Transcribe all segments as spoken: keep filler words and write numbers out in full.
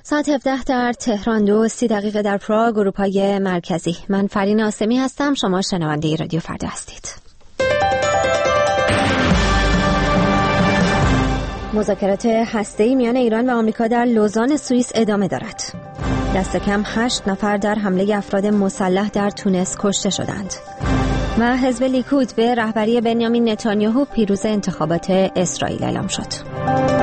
ساعت هفده در تهران، دو سی دقیقه در پراگ، اروپای مرکزی. من فرین آسمی هستم. شما شنونده رادیو فردا هستید. مذاکرات هسته‌ای میان ایران و آمریکا در لوزان سوئیس ادامه دارد. دست کم هشت نفر در حمله افراد مسلح در تونس کشته شدند. و حزب لیکود به رهبری بنیامین نتانیاهو پیروز انتخابات اسرائیل اعلام شد.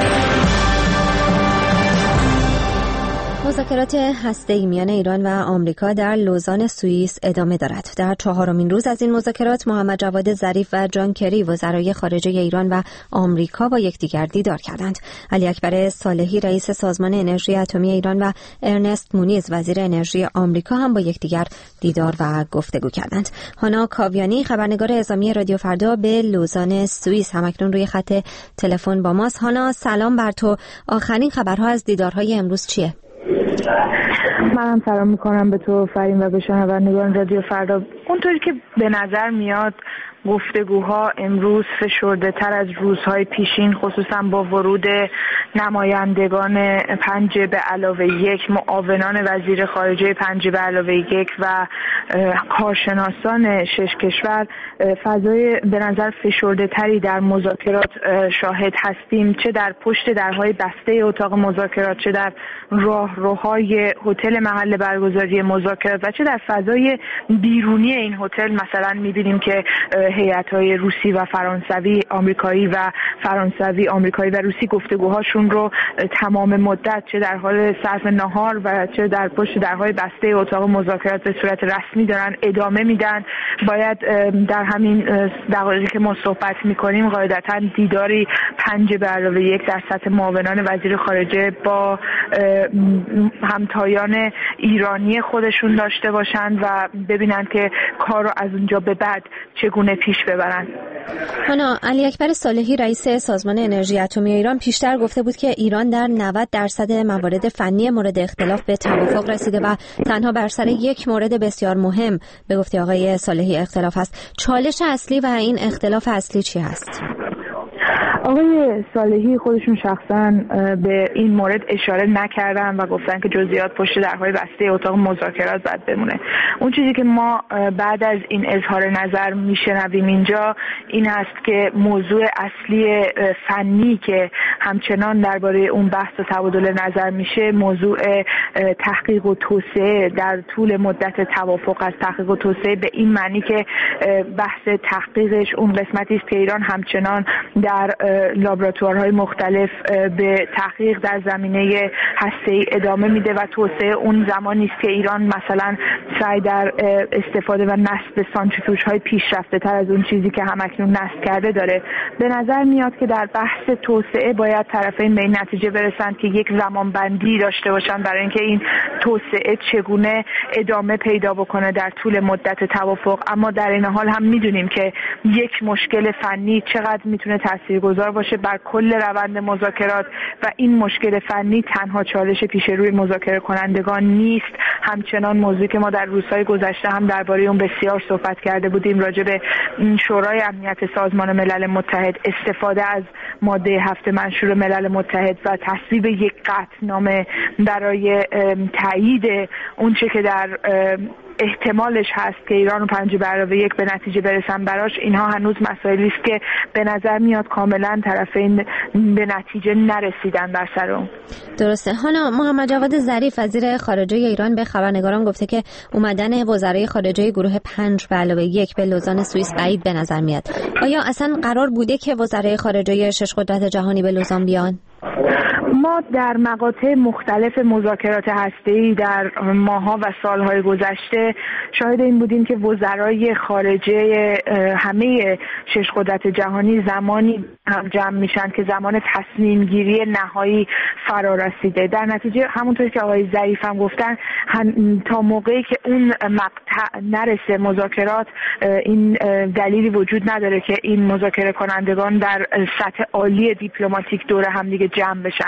مذاکرات هسته‌ای میان ایران و آمریکا در لوزان سوئیس ادامه دارد. در چهارمین روز از این مذاکرات محمد جواد ظریف و جان کری وزرای خارجه ایران و آمریکا با یکدیگر دیدار کردند. علی اکبر صالحی رئیس سازمان انرژی اتمی ایران و ارنست مونیز وزیر انرژی آمریکا هم با یکدیگر دیدار و گفتگو کردند. هانا کاویانی خبرنگار اعزامی رادیو فردا به لوزان سوئیس همکنون روی خط تلفن با ماست. هانا سلام بر تو. آخرین خبرها از دیدارهای امروز چیه؟ منم سلام میکنم به تو فرین و به شنوندگان رادیو فردا. اونطوری که به نظر میاد گفتگوها امروز فشرده تر از روزهای پیشین، خصوصا با ورود نمایندگان پنج به علاوه یک، معاونان وزیر خارجه پنج به علاوه یک و کارشناسان شش کشور، فضای به نظر فشرده تری در مذاکرات شاهد هستیم، چه در پشت درهای بسته اتاق مذاکرات، چه در راهروهای هتل محل برگزاری مذاکرات و چه در فضای بیرونی این هتل. مثلا می‌بینیم که هیئت‌های روسی و فرانسوی، آمریکایی و فرانسوی، آمریکایی و روسی گفتگوهاشون رو تمام مدت چه در حال صرف نهار و چه در پشت درهای بسته اتاق مذاکرات به صورت رسمی دارن ادامه میدن. باید در همین دقایقی که ما صحبت می‌کنیم قاعدتاً دیداری پنج به علاوه یک در سطح معاونان وزیر خارجه با همتایان ایرانی خودشون داشته باشند و ببینن که کار رو از اونجا به بعد چگونه پیش ببرن. هانا، علی اکبر صالحی رئیس سازمان انرژی اتمی ایران پیشتر گفته بود که ایران در نود درصد موارد فنی مورد اختلاف به توافق رسیده و تنها بر سر یک مورد بسیار مهم به گفته آقای صالحی اختلاف هست. چالش اصلی و این اختلاف اصلی چی هست؟ آقای صالحی خودشون شخصا به این مورد اشاره نکردن و گفتن که جزئیات پشت درهای بسته اتاق مذاکرات باید بمونه. اون چیزی که ما بعد از این اظهار نظر میشنویم اینجا این است که موضوع اصلی فنی که همچنان درباره اون بحث و تبادل نظر میشه موضوع تحقیق و توسعه در طول مدت توافق از تحقیق و توسعه، به این معنی که بحث تحقیقش اون قسمتی است که ایران همچنان در لابراتوارهای مختلف به تحقیق در زمینه هسته‌ای ادامه میده و توسعه اون زمانی است که ایران مثلا سعی در استفاده و نصب سانتریفیوژهای پیشرفته تر از اون چیزی که همکنون نصب کرده داره. به نظر میاد که در بحث توسعه باید طرفین به این نتیجه برسند که یک زمانبندی داشته باشن برای اینکه این توسعه چگونه ادامه پیدا بکنه در طول مدت توافق. اما در این حال هم میدونیم که یک مشکل فنی چقدر میتونه تاثیرگذار باشه بر کل روند مذاکرات و این مشکل فنی تنها چالش پیش روی مذاکره کنندگان نیست. همچنان موضوعی که ما در روزهای گذشته هم درباره اون بسیار صحبت کرده بودیم راجع به شورای امنیت سازمان ملل متحد، استفاده از ماده هفت منشور ملل متحد و تصویب یک قطعنامه برای تایید اونچه که در احتمالش هست که ایران و پنج به علاوه یک به نتیجه برسن براش، اینها هنوز مسائلی است که به نظر میاد کاملا طرفین به نتیجه نرسیدن بر سر اون. درسته. هانا، محمد جواد ظریف وزیر خارجه ایران به خبرنگاران گفته که اومدن وزرای خارجه گروه پنج به علاوه یک به لوزان سوئیس بعید به نظر میاد. آیا اصلا قرار بوده که وزرای خارجه شش قدرت جهانی به لوزان بیان؟ ما در مقاطع مختلف مذاکرات هسته‌ای در ماه‌ها و سال‌های گذشته شاهد این بودیم که وزرای خارجه همه شش قدرت جهانی زمانی هم جمع میشن که زمان تصمیم گیری نهایی فرا رسیده. در نتیجه همونطور که آقای ظریف هم گفتن تا موقعی که اون مقطع نرسه مذاکرات، این دلیلی وجود نداره که این مذاکره کنندگان در سطح عالی دیپلماتیک دور هم دیگه جمع بشن.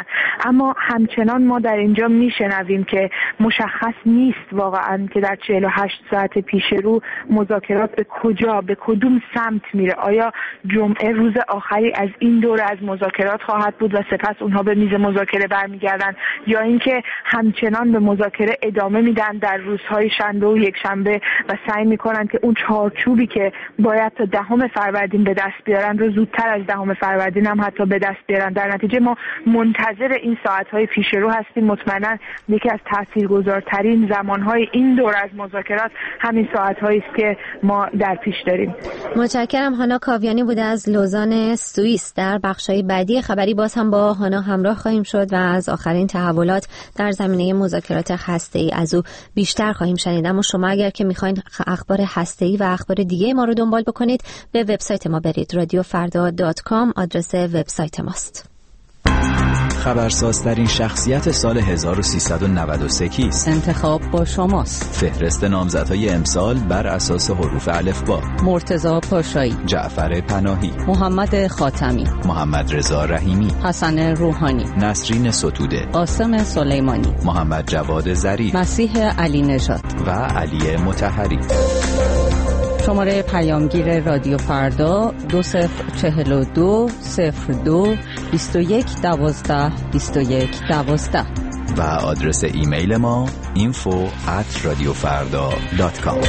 میکنن. اما همچنان ما در اینجا میشنویم که مشخص نیست واقعا که در چهل و هشت ساعت پیش رو مذاکرات به کجا، به کدوم سمت میره. آیا جمعه روز آخری از این دوره از مذاکرات خواهد بود و سپس اونها به میز مذاکره برمیگردن، یا اینکه همچنان به مذاکره ادامه میدن در روزهای شنبه و یکشنبه و سعی میکنن که اون چارچوبی که باید تا دهم فروردین به دست بیارن رو زودتر از دهم فروردین هم حتی به دست بیارن. در نتیجه ما منتظر این ساعت‌های پیش رو هستیم. مطمئنا یکی از تاثیرگذارترین زمان‌های این دور از مذاکرات همین ساعت‌هایی است که ما در پیش داریم. متشکرم. هانا کاویانی بوده از لوزان سوئیس. در بخش‌های بعدی خبری باز هم با هانا همراه خواهیم شد و از آخرین تحولات در زمینه مذاکرات هسته‌ای از او بیشتر خواهیم شنید. اما شما اگر که می‌خواید اخبار هسته‌ای و اخبار دیگه ما رو دنبال بکنید، به وبسایت ما برید رادیو فردا دات کام آدرس وبسایت ماست. خبرسازترین شخصیت سال هزار و سیصد و نود و سه کیست؟ انتخاب با شماست. فهرست نامزدهای امسال بر اساس حروف الفبا: مرتضی پاشایی، جعفر پناهی، محمد خاتمی، محمد رضا رحیمی، حسن روحانی، نسرین ستوده، قاسم سلیمانی، محمد جواد ظریف، مسیح علی نژاد و علی مطهری. شماره پیامگیر رادیو فردا دو صفر چهل و دو صفر دو بیست و یک دوازده بیست و یک دوازده و آدرس ایمیل ما اینفو ات رادیو فردا دات کام.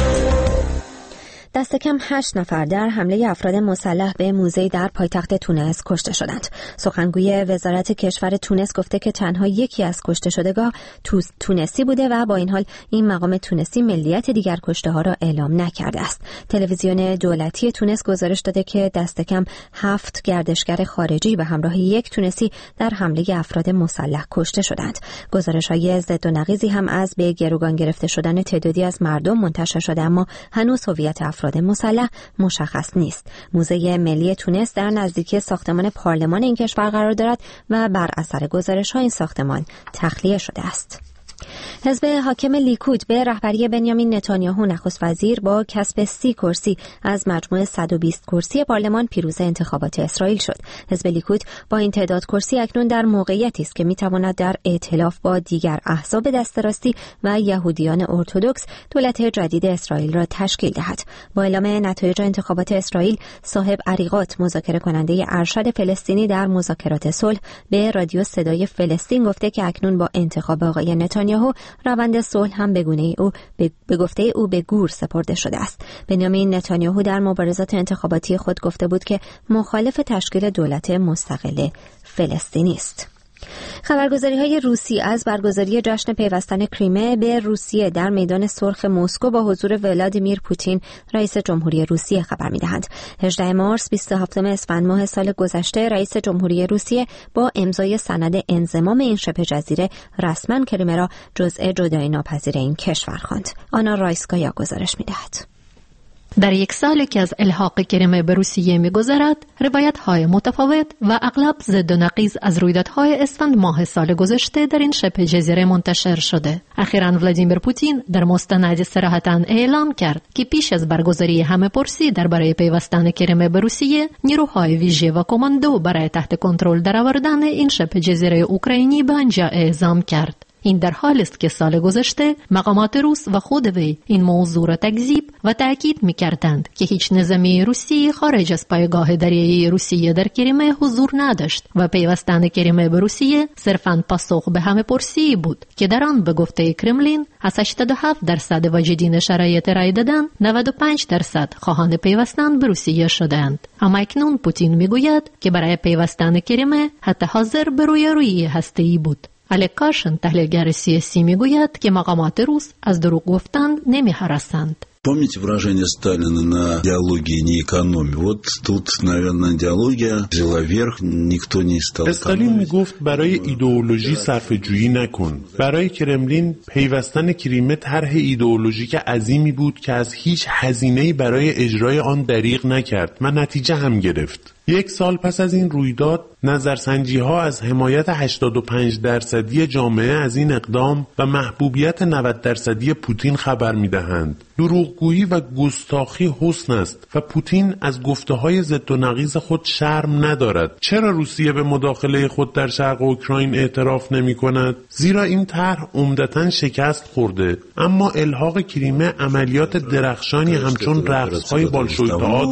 دست کم هشت نفر در حمله افراد مسلح به موزه‌ای در پایتخت تونس کشته شدند. سخنگوی وزارت کشور تونس گفته که تنها یکی از کشته شدگان تونسی بوده و با این حال این مقام تونسی ملیت دیگر کشته‌ها را اعلام نکرده است. تلویزیون دولتی تونس گزارش داده که دست کم هفت گردشگر خارجی به همراه یک تونسی در حمله افراد مسلح کشته شدند. گزارش‌های ضد و نقیضی هم از به گروگان گرفته شدن تعدادی از مردم منتشر شده، اما هنوز هویت افراد مسلح مشخص نیست. موزه ملی تونس در نزدیکی ساختمان پارلمان این کشور قرار دارد و بر اثر گزارش‌ها این ساختمان تخلیه شده است. حزب حاکم لیکود به رهبری بنیامین نتانیاهو نخست وزیر با کسب سی کرسی از مجموع صد و بیست کرسی پارلمان پیروز انتخابات اسرائیل شد. حزب لیکود با این تعداد کرسی اکنون در موقعیتی است که میتواند در ائتلاف با دیگر احزاب دست راستی و یهودیان ارتدوکس دولت جدید اسرائیل را تشکیل دهد. با اعلام نتایج انتخابات اسرائیل، صاحب عریقات مذاکره کننده ارشد فلسطینی در مذاکرات صلح به رادیو صدای فلسطین گفته که اکنون با انتخاب آقای نتانیاهو روند صلح هم به گونه او به گفته او به گور سپرده شده است. بنیامین نتانیاهو در مبارزات انتخاباتی خود گفته بود که مخالف تشکیل دولت مستقل فلسطینی است. خبرگزاری‌های روسی از برگزاری جشن پیوستن کریمه به روسیه در میدان سرخ مسکو با حضور ولادیمیر پوتین رئیس جمهوری روسیه خبر می‌دهند. هجدهم مارس بیست و هفتم اسفند ماه سال گذشته رئیس جمهوری روسیه با امضای سند انضمام این شبه جزیره رسما کریمه را جزء جدایی ناپذیر این کشور خواند. آنا رایسکایا گزارش می‌دهد. در یک سالی که از الحاق کریمه به روسیه می‌گذرد، روایت‌های متفاوت و اغلب ضد و نقیض از رویدادهای اسفند ماه سال گذشته در این شبه جزیره منتشر شده. اخیراً ولادیمیر پوتین در مستندی صراحتاً اعلام کرد که پیش از برگزاری همه‌پرسی درباره پیوستن کریمه به روسیه، نیروهای ویژه و کماندو برای تحت کنترل درآوردن این شبه جزیره اوکراینی به آنجا اعزام کرد. این در حالی است که سال گذشته مقامات روس و خود وی این موضوع را تکذیب و تأکید می‌کردند که هیچ نظامی روسی خارج از پایگاه دریایی روسیه در کریمه حضور نداشت و پیوستن کریمه به روسیه صرفاً پاسخ به همه‌پرسی بود که در آن به گفته کرملین از هشتاد و هفت درصد واجدین شرایط رای دادن، نود و پنج درصد خواهان پیوستن به روسیه شدند. اما اکنون پوتین میگوید که برای پیوستن کریمه حتی حاضر به رویارویی هسته‌ای بود. الک کاشن تحلیلگر سیاسی میگوید که مقامات روس از دروغ گفتن نمی‌هراسند. Помните выражение Сталина на диалогии не экономи? Вот тут, наверное, диалогия взяла верх, никто не стал. استالین میگفت برای ایدئولوژی صرفه‌جویی نکن. برای کرملین پیوستن کریمه طرح ایدئولوژیک عظیمی بود که از هیچ هزینه‌ای برای اجرای آن دریغ نکرد و نتیجه هم گرفت. یک سال پس از این رویداد نظرسنجی ها از حمایت هشتاد و پنج درصدی جامعه از این اقدام و محبوبیت نود درصدی پوتین خبر می دهند. دروغگویی و گستاخی حسن است و پوتین از گفته های ضد و نقیض خود شرم ندارد. چرا روسیه به مداخله خود در شرق اوکراین اعتراف نمی کند؟ زیرا این طرح عمدتاً شکست خورده، اما الحاق کریمه عملیات درخشانی همچون رقص‌های بالشوی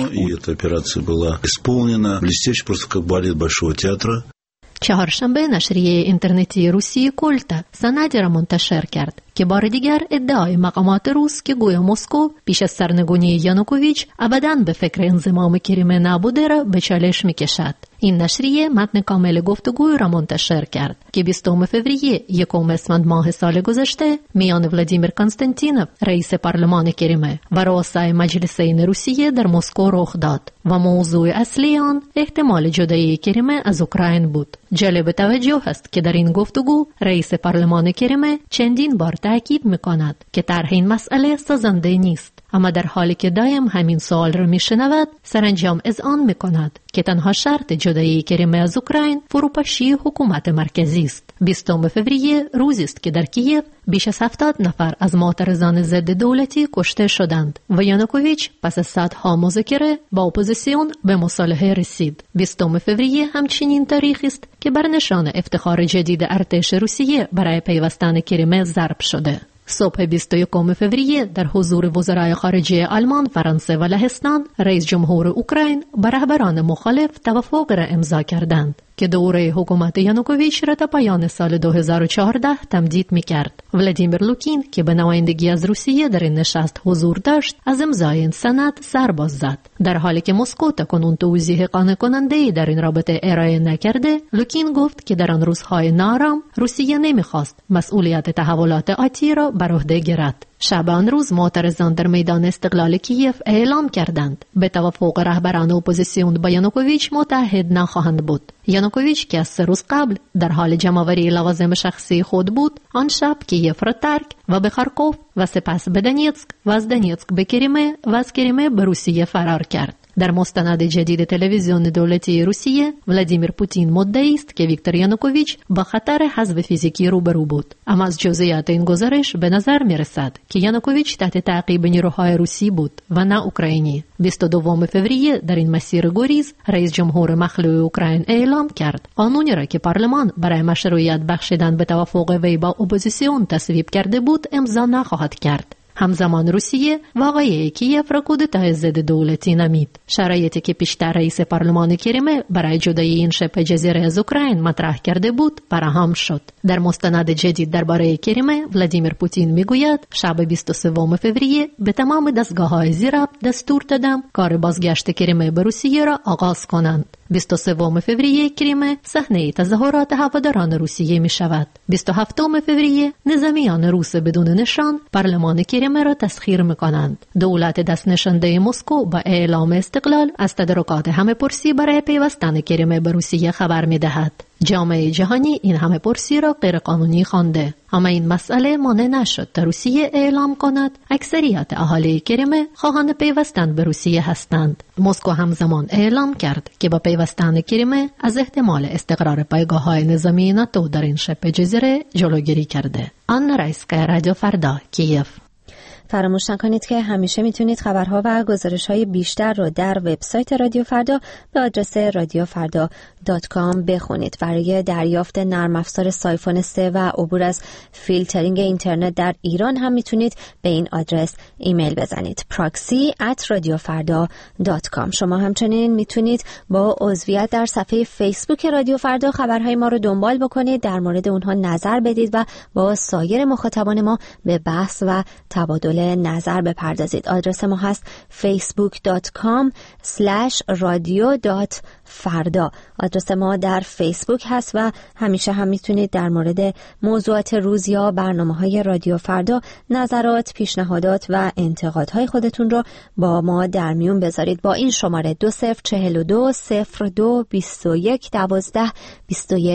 بود. چهارشنبه نشریه اینترنتی روسی کولتا سندی را منتشر کرد که بار دیگر ادعای مقامات روس که گویا مسکو پیش از سرنگونی یانوکوویچ ابداً به فکر انضمام کریمه نبوده را به چالش می‌کشد. این نشریه متن کامل گفتگوی را منتشر کرد که بیستم فوریه یکم اسفند ماه سال گذشته میان ولادیمیر کنستانتینوف رئیس پارلمان کریمه و رؤسای مجلسین روسیه در مسکو رخ داد و موضوع اصلی آن احتمال جدایی کریمه از اوکراین بود. جالب توجه است که در این گفتگو رئیس پارلمان کریمه چندین بار تاکید می‌کند که طرح این مسئله سازنده نیست، اما در حالی که دایم همین سوال را میشنود سرانجام اذعان میکند که تنها شرط جدایی کریمه از اوکراین فروپاشی حکومت مرکزی است. بیستم فوریه روزی است که در کیف بیش از هفتاد نفر از معترضان ضد دولتی کشته شدند و یانوکوویچ پس از ساعت‌ها مذاکره با اپوزیسیون به مصالحه رسید. بیستم فوریه همچنین تاریخی است که بر نشان افتخار جدید ارتش روسیه برای پیوستن کریمه ضرب شده. صبح بیست و یکم فوریه در حضور وزرای خارجه آلمان، فرانسه و لهستان، رئیس جمهور اوکراین با رهبران مخالف توافق را امضا کردند که دوره حکومت یانوکوویچ را تا پایان سال دو هزار و چهارده تمدید می‌کرد. ولادیمیر لوکین که به نمایندگی از روسیه در این نشست حضور داشت، از امضای این سند سرباز زد. در حالی که مسکو تاکنون توضیح قانع کننده‌ای در این رابطه ارائه نکرده، لوکین گفت که در آن روزهای نارام روسیه نمی‌خواست مسئولیت تحولات آتی را بر عهده گیرد. شب آن روز معترضان در میدان استقلال کیف اعلام کردند به توافق رهبران اپوزیسیون با یانوکوویچ متحد نخواهند بود. یانوکوویچ که از سه روز قبل در حال جمع‌آوری لوازم شخصی خود بود، آن شب کیف را ترک و به خارکوف و سپس به دنیتسک و از دنیتسک به کریمه و از کریمه به روسیه فرار کرد. در مستند جدید تلویزیون دولتی روسیه، ولادیمیر پوتین مدعی است که ویکتور یانوکوویچ با خطر حذف فیزیکی روبرو بود، اما از جزئیات این گزارش به نظر می رسد که یانوکوویچ تحت تعقیب نیروهای روسی بود و نه اوکراینی. بیست و دوم فوریه در این مسیر گریز، رئیس جمهور مخلوع اوکراین اعلام کرد قانونی را که پارلمان برای مشروعیت بخشیدن به توافق وی با اپوزیسیون تصویب کرده بود امضا نخواهد کرد. همزمان روسیه واقعه کیف را کودتای ضد دولتی نامید. شرایطی که پیشتر رئیس پارلمان کریمه برای جدایی این شبه جزیره از اوکراین مطرح کرده بود فراهم شد. در مستند جدید درباره کریمه، ولادیمیر پوتین میگوید شب بیست و سوم فوریه به تمام دستگاه‌های زیراب دستور دادم کار بازگشت کریمه به روسیه را آغاز کنند. بیست و سوم فوریه کریمه صحنه تظاهرات هواداران روسیه می شود. بیست و هفتم فوریه نظامیان روس بدون نشان پارلمان کریمه را تسخیر می کنند. دولت دست نشانده مسکو با اعلام استقلال از تدارکات همه پرسی برای پیوستن کریمه به روسیه خبر می دهد. جامعه جهانی این همه پرسی را غیر قانونی خوانده، اما این مسئله مانع نشد تا روسیه اعلام کند اکثریت اهالی کریمه خواهان پیوستن به روسیه هستند. مسکو همزمان اعلام کرد که با پیوستن کریمه از احتمال استقرار پایگاه‌های نظامی ناتو در این شبه جزیره جلوگیری کرده. آنا رایسکا، رادیو فردا، کیف. فراموش نکنید که همیشه میتونید خبرها و گزارش‌های بیشتر رو در وبسایت رادیو فردا به آدرس رادیو فردا دات کام بخونید. برای دریافت نرم افزار سایفون سه و عبور از فیلترینگ اینترنت در ایران هم میتونید به این آدرس ایمیل بزنید: پراکسی ات رادیو فردا دات کام. شما همچنین میتونید با عضویت در صفحه فیسبوک رادیو فردا خبرهای ما رو دنبال بکنید، در مورد اونها نظر بدید و با سایر مخاطبان ما به بحث و تبادل نظر بپردازید. آدرس ما هست فیسبوک دات کام اسلش رادیو دات فردا. آدرس ما در فیسبوک هست و همیشه هم میتونید در مورد موضوعات روز یا برنامه‌های رادیو فردا نظرات، پیشنهادات و انتقادهای خودتون رو با ما در میون بذارید. با این شماره دو صفر چهل و دو صفر دو بیست و یک دوازده بیست و یک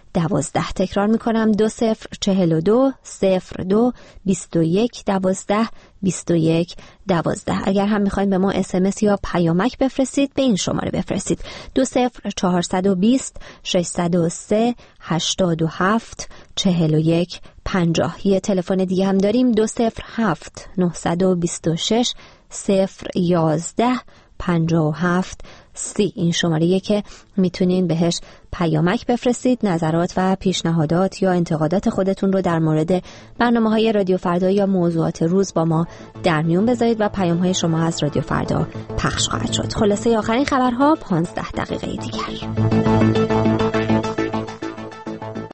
دوازده. تکرار میکنم دو صفر چهل و دو صفر دو بیست و یک دوازده بیست و یک دوازده. اگر هم میخواین به ما اسمس یا پیامک بفرستید به این شماره بفرستید دو صفر چهارصد و بیست ششصد و سه هشتاد و هفت چهل و یک پنجاه. یه تلفن دیگه هم داریم دو صفر هفت نهصد و بیست و شش صفر یازده پنجاه و هفت سی. این شماره‌ایه که میتونین بهش پیامک بفرستید، نظرات و پیشنهادات یا انتقادات خودتون رو در مورد برنامه‌های رادیو فردا یا موضوعات روز با ما در میون بذارید و پیام‌های شما از رادیو فردا پخش خواهد شد. خلاصه آخرین خبرها پانزده دقیقه دیگر.